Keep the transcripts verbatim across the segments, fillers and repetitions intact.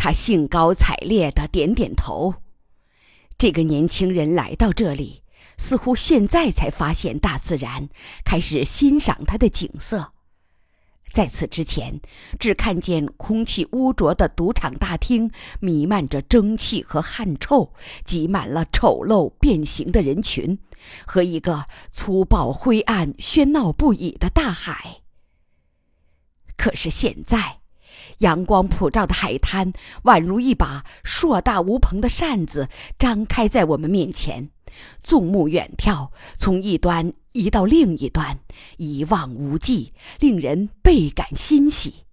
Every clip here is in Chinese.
他兴高采烈地点点头。这个年轻人来到这里，似乎现在才发现大自然，开始欣赏它的景色。在此之前，只看见空气污浊的赌场大厅弥漫着蒸汽和汗臭，挤满了丑陋变形的人群，和一个粗暴灰暗喧闹不已的大海。可是现在，阳光普照的海滩宛如一把硕大无朋的扇子，张开在我们面前，纵目远眺，从一端移到另一端，一望无际，令人倍感欣喜。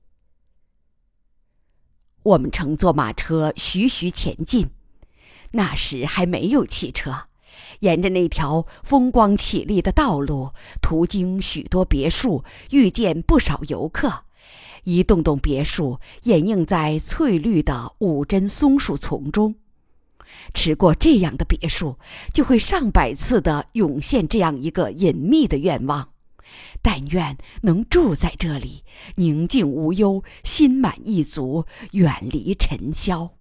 我们乘坐马车徐徐前进，那时还没有汽车，沿着那条风光绮丽的道路，途经许多别墅，遇见不少游客。一栋栋别墅掩映在翠绿的五针松树丛中，驰过这样的别墅，就会上百次地涌现这样一个隐秘的愿望：但愿能住在这里，宁静无忧，心满意足，远离尘嚣。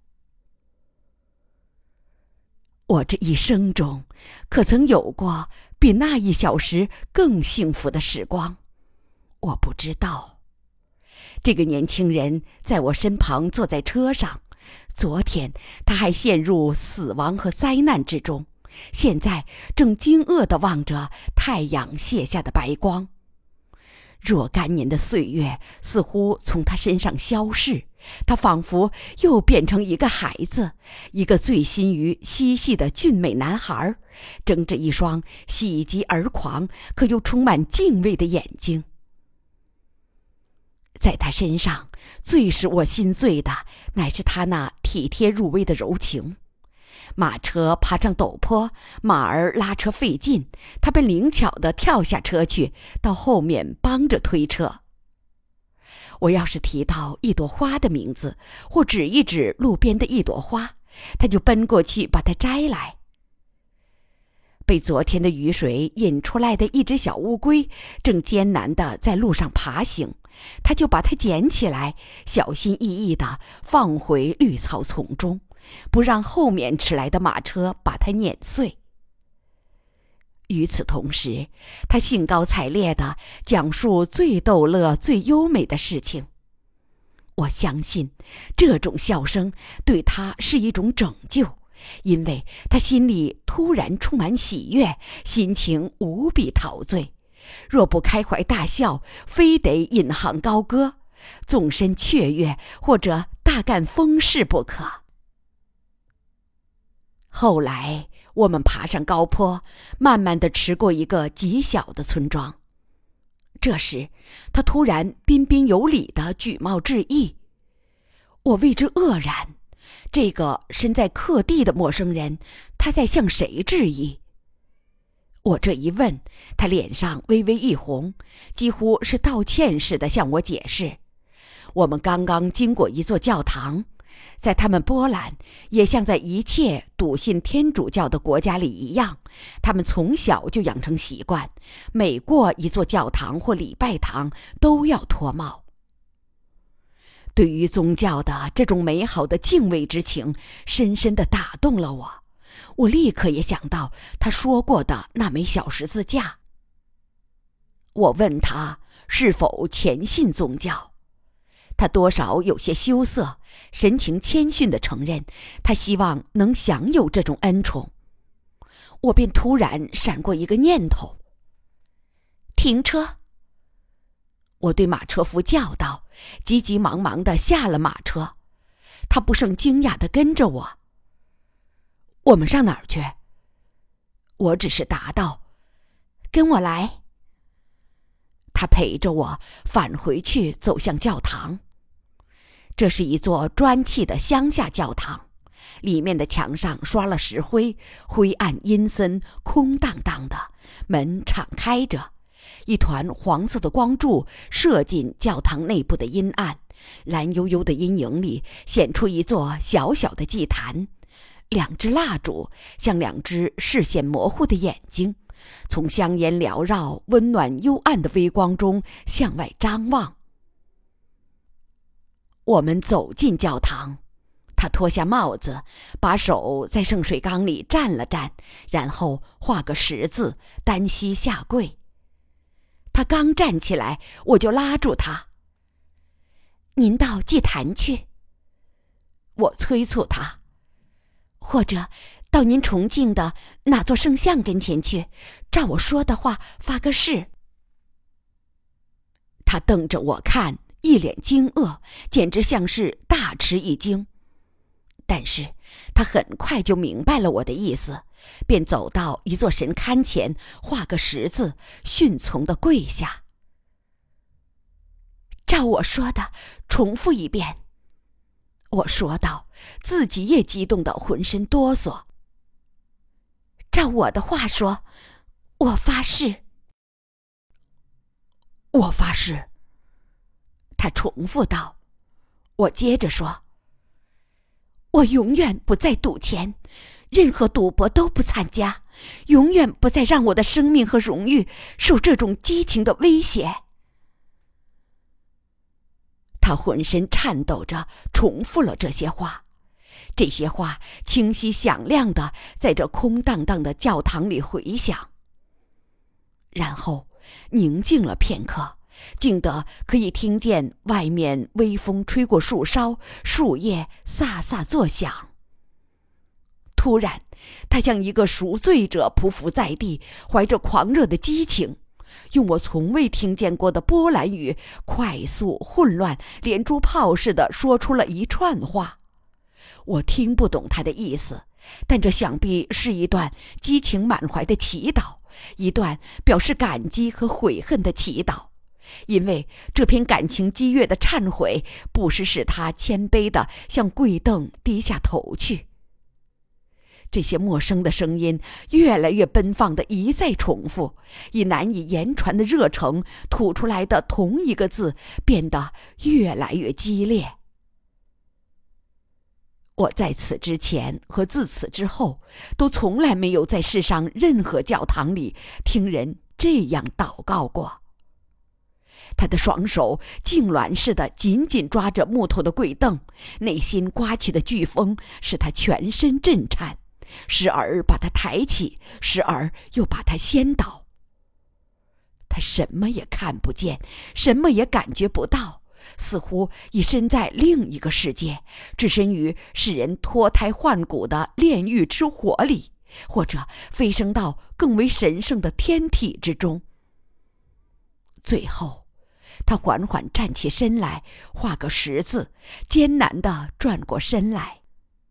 我这一生中，可曾有过比那一小时更幸福的时光？我不知道。这个年轻人在我身旁坐在车上，昨天他还陷入死亡和灾难之中，现在正惊愕地望着太阳卸下的白光。若干年的岁月似乎从他身上消逝，他仿佛又变成一个孩子，一个醉心于嬉戏的俊美男孩，睁着一双喜极而狂可又充满敬畏的眼睛。在他身上，最使我心醉的乃是他那体贴入微的柔情。马车爬上陡坡，马儿拉车费劲，他便灵巧地跳下车去，到后面帮着推车。我要是提到一朵花的名字，或指一指路边的一朵花，他就奔过去把它摘来。被昨天的雨水引出来的一只小乌龟正艰难地在路上爬行，他就把它捡起来，小心翼翼地放回绿草丛中，不让后面驰来的马车把它碾碎。与此同时，他兴高采烈地讲述最逗乐、最优美的事情。我相信，这种笑声对他是一种拯救，因为他心里突然充满喜悦，心情无比陶醉。若不开怀大笑，非得引吭高歌，纵身雀跃，或者大干风事不可。后来我们爬上高坡，慢慢地驰过一个极小的村庄。这时他突然彬彬有礼地举帽致意，我为之愕然。这个身在客地的陌生人，他在向谁致意？我这一问，他脸上微微一红，几乎是道歉似的向我解释：我们刚刚经过一座教堂，在他们波兰，也像在一切笃信天主教的国家里一样，他们从小就养成习惯，每过一座教堂或礼拜堂都要脱帽。对于宗教的这种美好的敬畏之情，深深地打动了我。我立刻也想到他说过的那枚小十字架。我问他是否虔信宗教，他多少有些羞涩，神情谦逊地承认他希望能享有这种恩宠。我便突然闪过一个念头：停车！我对马车夫叫道，急急忙忙地下了马车。他不胜惊讶地跟着我。我们上哪儿去？我只是答道：跟我来。他陪着我返回去，走向教堂。这是一座砖砌的乡下教堂，里面的墙上刷了石灰，灰暗阴森，空荡荡的，门敞开着，一团黄色的光柱射进教堂内部的阴暗，蓝幽幽的阴影里显出一座小小的祭坛，两只蜡烛像两只视线模糊的眼睛，从香烟缭绕、温暖幽暗的微光中向外张望。我们走进教堂， 他脱下帽子，把手在圣水缸里蘸了蘸，然后画个十字，单膝下跪。他刚站起来，我就拉住他：“您到祭坛去。”我催促他：“或者到您崇敬的那座圣像跟前去，照我说的话发个誓。”他瞪着我看，一脸惊愕，简直像是大吃一惊。但是他很快就明白了我的意思，便走到一座神龛前，画个十字，顺从地跪下。“照我说的，重复一遍。”我说道，自己也激动得浑身哆嗦。“照我的话说，我发誓。”“我发誓。”他重复道。我接着说：“我永远不再赌钱，任何赌博都不参加，永远不再让我的生命和荣誉受这种激情的威胁。”他浑身颤抖着重复了这些话，这些话清晰响亮地在这空荡荡的教堂里回响。然后宁静了片刻，静得可以听见外面微风吹过树梢，树叶飒飒作响。突然，他像一个赎罪者匍匐在地，怀着狂热的激情，用我从未听见过的波兰语，快速混乱，连珠炮似的说出了一串话。我听不懂他的意思，但这想必是一段激情满怀的祈祷，一段表示感激和悔恨的祈祷。因为这篇感情激越的忏悔，不时使他谦卑地向跪凳低下头去。这些陌生的声音越来越奔放地一再重复，以难以言传的热诚吐出来的同一个字变得越来越激烈。我在此之前和自此之后，都从来没有在世上任何教堂里听人这样祷告过。他的双手痉挛似的紧紧抓着木头的跪凳，内心刮起的飓风使他全身震颤，时而把他抬起，时而又把他掀倒。他什么也看不见，什么也感觉不到，似乎已身在另一个世界，置身于使人脱胎换骨的炼狱之火里，或者飞升到更为神圣的天体之中。最后他缓缓站起身来，画个十字，艰难地转过身来。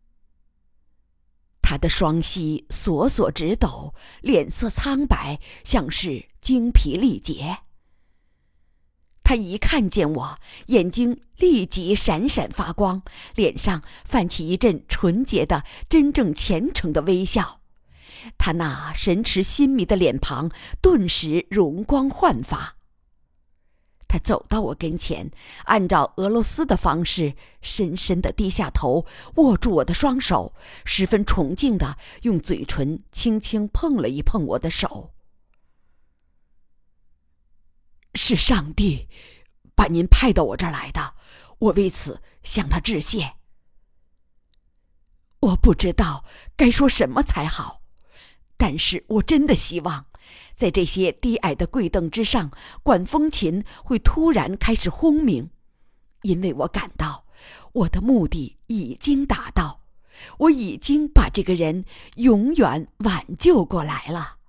他的双膝索索直抖，脸色苍白，像是精疲力竭。他一看见我，眼睛立即闪闪发光，脸上泛起一阵纯洁的、真正虔诚的微笑。他那神驰心迷的脸庞顿时容光焕发。他走到我跟前，按照俄罗斯的方式，深深地低下头，握住我的双手，十分崇敬地用嘴唇轻轻碰了一碰我的手。是上帝把您派到我这儿来的，我为此向他致谢。我不知道该说什么才好，但是我真的希望在这些低矮的跪凳之上，管风琴会突然开始轰鸣，因为我感到我的目的已经达到，我已经把这个人永远挽救过来了。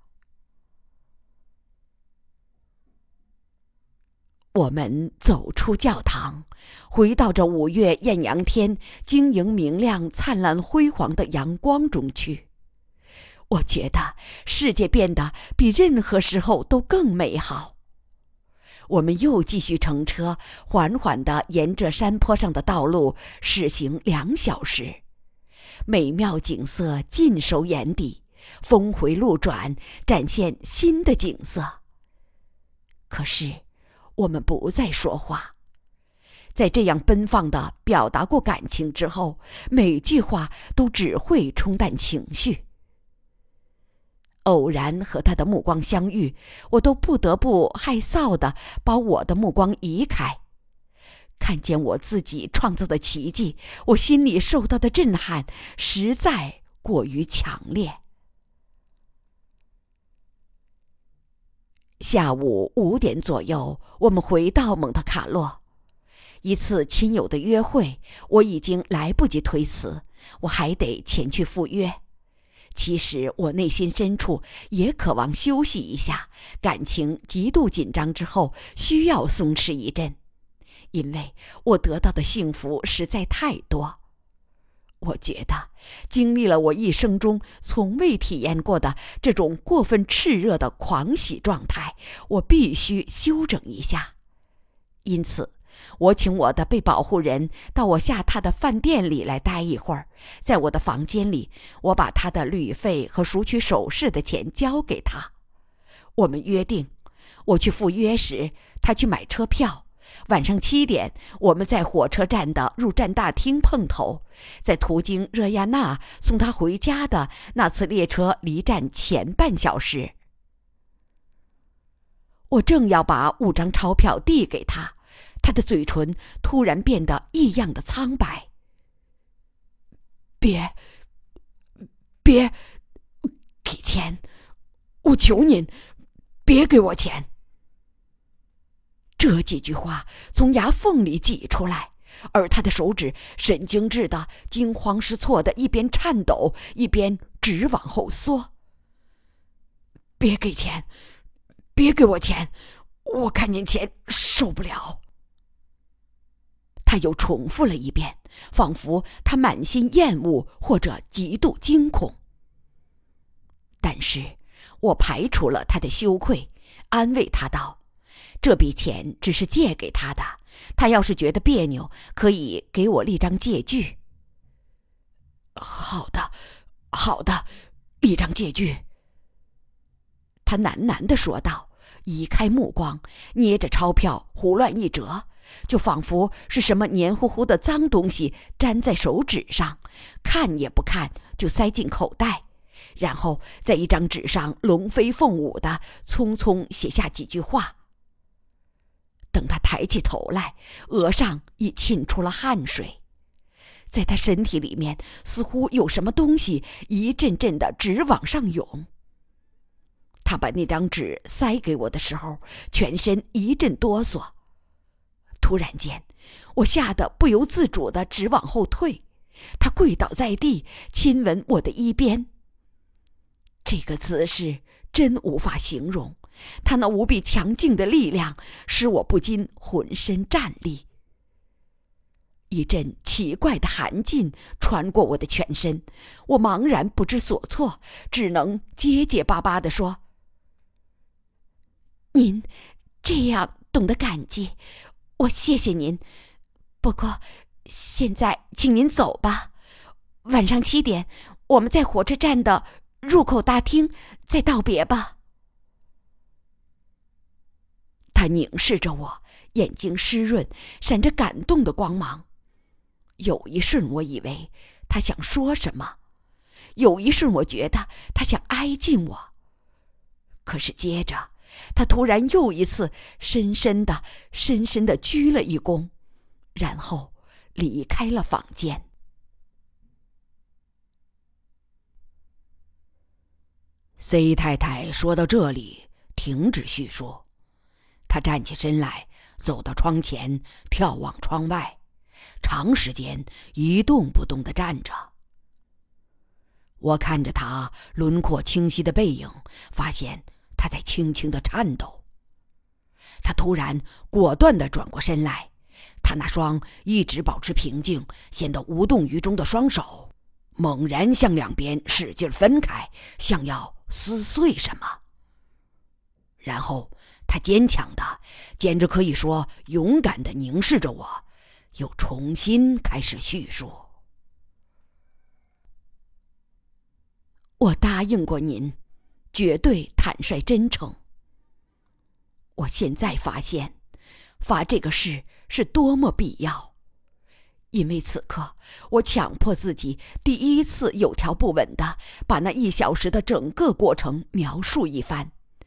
我们走出教堂，回到这五月艳阳天晶莹明亮、灿烂辉煌的阳光中去。我觉得世界变得比任何时候都更美好。我们又继续乘车，缓缓地沿着山坡上的道路驶行两小时，美妙景色尽收眼底，峰回路转，展现新的景色。可是我们不再说话，在这样奔放地表达过感情之后，每句话都只会冲淡情绪。偶然和他的目光相遇，我都不得不害臊地把我的目光移开。 看见我自己创造的奇迹，我心里受到的震撼实在过于强烈。下午五点左右，我们回到蒙特卡洛。一次亲友的约会，我已经来不及推辞，我还得前去赴约。其实我内心深处也渴望休息一下，感情极度紧张之后需要松弛一阵，因为我得到的幸福实在太多。我觉得经历了我一生中从未体验过的这种过分炽热的狂喜状态，我必须休整一下。因此我请我的被保护人到我下榻的饭店里来待一会儿，在我的房间里，我把他的旅费和赎取首饰的钱交给他。我们约定，我去赴约时，他去买车票。晚上七点，我们在火车站的入站大厅碰头，在途经热亚纳送他回家的那次列车离站前半小时。我正要把五张钞票递给他，他的嘴唇突然变得异样的苍白。别别给钱，我求您，别给我钱。这几句话从牙缝里挤出来，而他的手指神经质的惊慌失措的一边颤抖一边直往后缩。别给钱，别给我钱，我看见钱受不了。他又重复了一遍，仿佛他满心厌恶或者极度惊恐。但是我排除了他的羞愧，安慰他道，这笔钱只是借给他的，他要是觉得别扭，可以给我立张借据。好的，好的，立张借据。他喃喃地说道，移开目光，捏着钞票胡乱一折，就仿佛是什么黏糊糊的脏东西粘在手指上，看也不看就塞进口袋，然后在一张纸上龙飞凤舞地匆匆写下几句话。等他抬起头来，额上已沁出了汗水，在他身体里面似乎有什么东西一阵阵的直往上涌。他把那张纸塞给我的时候，全身一阵哆嗦。突然间，我吓得不由自主地直往后退，他跪倒在地，亲吻我的衣边。这个姿势真无法形容，他那无比强劲的力量使我不禁浑身战栗。一阵奇怪的寒劲穿过我的全身，我茫然不知所措，只能结结巴巴地说，您这样懂得感激，我谢谢您。不过现在请您走吧，晚上七点我们在火车站的入口大厅再道别吧。他凝视着我，眼睛湿润，闪着感动的光芒。有一瞬我以为他想说什么，有一瞬我觉得他想挨近我，可是接着他突然又一次深深地深深地鞠了一躬，然后离开了房间。C 太太说到这里停止叙述，她站起身来，走到窗前，眺望窗外，长时间一动不动地站着。我看着她轮廓清晰的背影，发现她在轻轻地颤抖。她突然果断地转过身来，她那双一直保持平静、显得无动于衷的双手猛然向两边使劲分开，像要撕碎什么。然后他坚强的，简直可以说勇敢的凝视着我，又重新开始叙述。我答应过您，绝对坦率真诚。我现在发现发这个誓是多么必要，因为此刻我强迫自己第一次有条不紊地把那一小时的整个过程描述一番，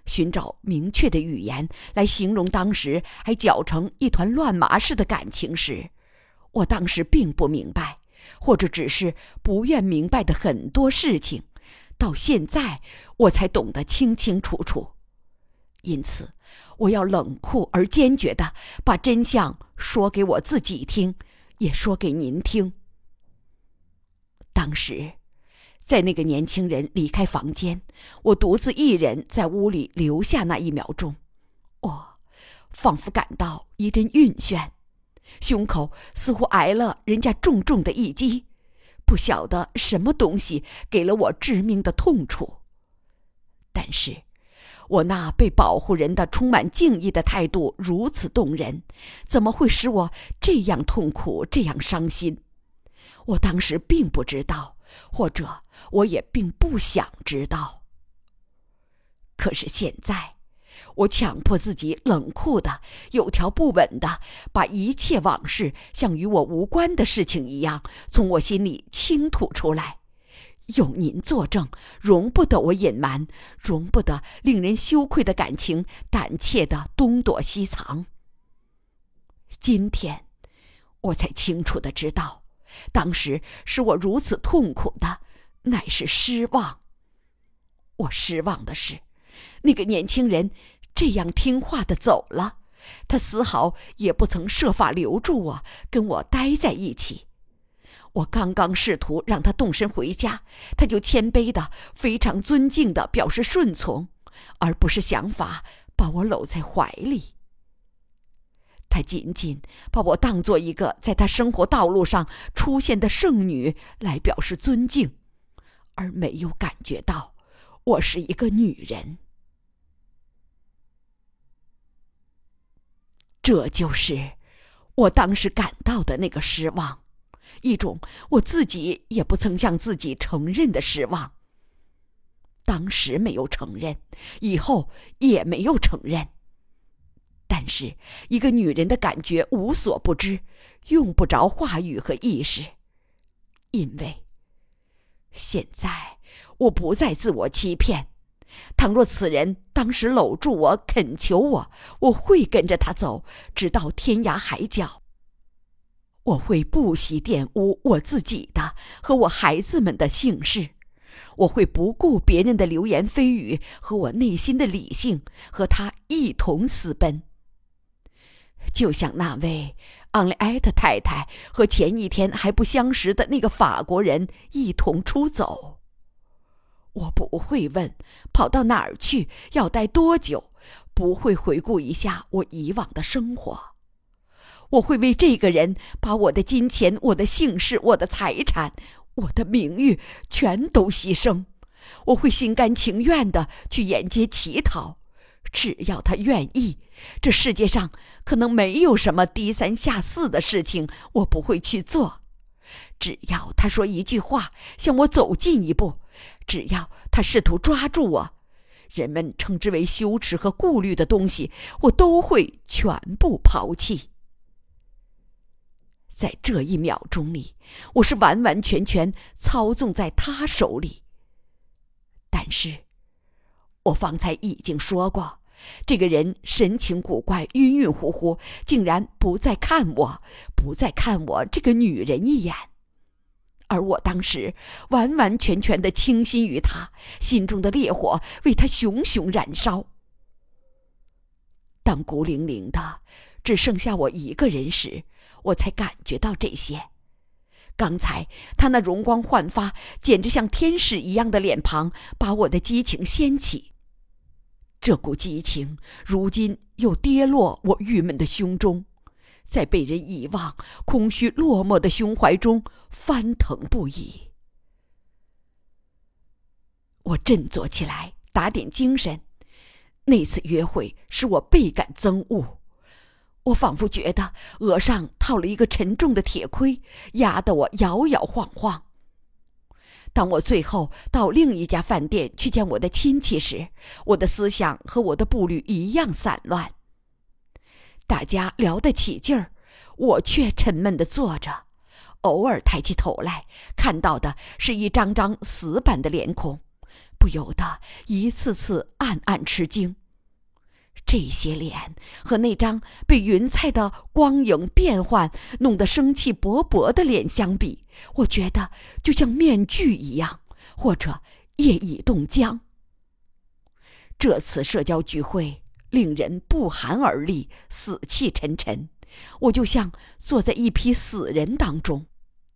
寻找明确的语言来形容当时还搅成一团乱麻似的感情时，我当时并不明白，或者只是不愿明白的很多事情，到现在我才懂得清清楚楚。因此，我要冷酷而坚决地把真相说给我自己听，也说给您听。当时，在那个年轻人离开房间，我独自一人在屋里留下那一秒钟，我仿佛感到一阵晕眩，胸口似乎挨了人家重重的一击，不晓得什么东西给了我致命的痛楚。但是我那被保护人的充满敬意的态度如此动人，怎么会使我这样痛苦，这样伤心？我当时并不知道，或者我也并不想知道。可是现在，我强迫自己冷酷的、有条不紊的，把一切往事像与我无关的事情一样，从我心里倾吐出来。有您作证，容不得我隐瞒，容不得令人羞愧的感情胆怯的东躲西藏。今天，我才清楚地知道，当时使我如此痛苦的，乃是失望。我失望的是，那个年轻人这样听话地走了，他丝毫也不曾设法留住我，跟我待在一起。我刚刚试图让他动身回家，他就谦卑的、非常尊敬的表示顺从，而不是想法把我搂在怀里。他仅仅把我当作一个在他生活道路上出现的圣女来表示尊敬，而没有感觉到我是一个女人。这就是我当时感到的那个失望，一种我自己也不曾向自己承认的失望。当时没有承认，以后也没有承认。但是一个女人的感觉无所不知，用不着话语和意识。因为现在我不再自我欺骗，倘若此人当时搂住我，恳求我，我会跟着他走，直到天涯海角。我会不惜玷污我自己的和我孩子们的姓氏，我会不顾别人的流言蜚语和我内心的理性，和他一同私奔。就像那位昂利埃特太太和前一天还不相识的那个法国人一同出走。我不会问跑到哪儿去，要待多久，不会回顾一下我以往的生活。我会为这个人把我的金钱、我的姓氏、我的财产、我的名誉全都牺牲。我会心甘情愿地去沿街乞讨，只要他愿意。这世界上可能没有什么低三下四的事情我不会去做。只要他说一句话，向我走近一步，只要他试图抓住我，人们称之为羞耻和顾虑的东西，我都会全部抛弃。在这一秒钟里，我是完完全全操纵在他手里。但是，我方才已经说过，这个人神情古怪，晕晕乎乎，竟然不再看我，不再看我这个女人一眼。而我当时完完全全地倾心于他，心中的烈火为他熊熊燃烧。当孤零零的只剩下我一个人时，我才感觉到这些。刚才他那容光焕发，简直像天使一样的脸庞，把我的激情掀起。这股激情如今又跌落我郁闷的胸中，在被人遗忘、空虚落寞的胸怀中翻腾不已。我振作起来，打点精神。那次约会使我倍感憎恶，我仿佛觉得额上套了一个沉重的铁盔，压得我摇摇晃晃。当我最后到另一家饭店去见我的亲戚时，我的思想和我的步履一样散乱。大家聊得起劲儿，我却沉闷地坐着，偶尔抬起头来，看到的是一张张死板的脸孔， 不由得一次次暗暗吃惊。这些脸和那张被云彩的光影变幻弄得生气勃勃的脸相比，我觉得就像面具一样，或者夜已冻僵。这次社交聚会令人不寒而栗，死气沉沉，我就像坐在一批死人当中。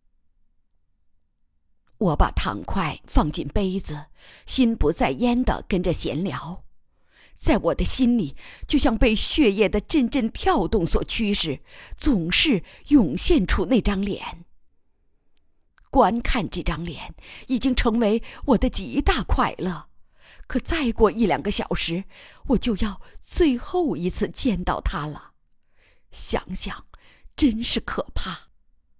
我把糖块放进杯子，心不在焉地跟着闲聊。在我的心里，就像被血液的阵阵跳动所驱使，总是涌现出那张脸。观看这张脸已经成为我的极大快乐，可再过一两个小时，我就要最后一次见到他了。想想，真是可怕。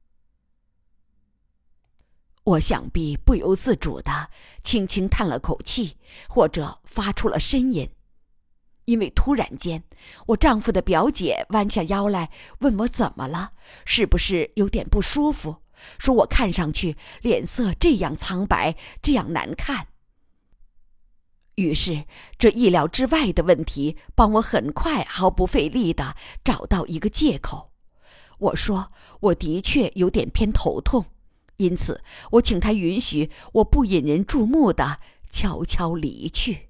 我想必不由自主地轻轻叹了口气，或者发出了呻吟。因为突然间，我丈夫的表姐弯下腰来问我怎么了，是不是有点不舒服，说我看上去脸色这样苍白，这样难看。于是这意料之外的问题帮我很快毫不费力地找到一个借口。我说我的确有点偏头痛，因此我请他允许我不引人注目地悄悄离去。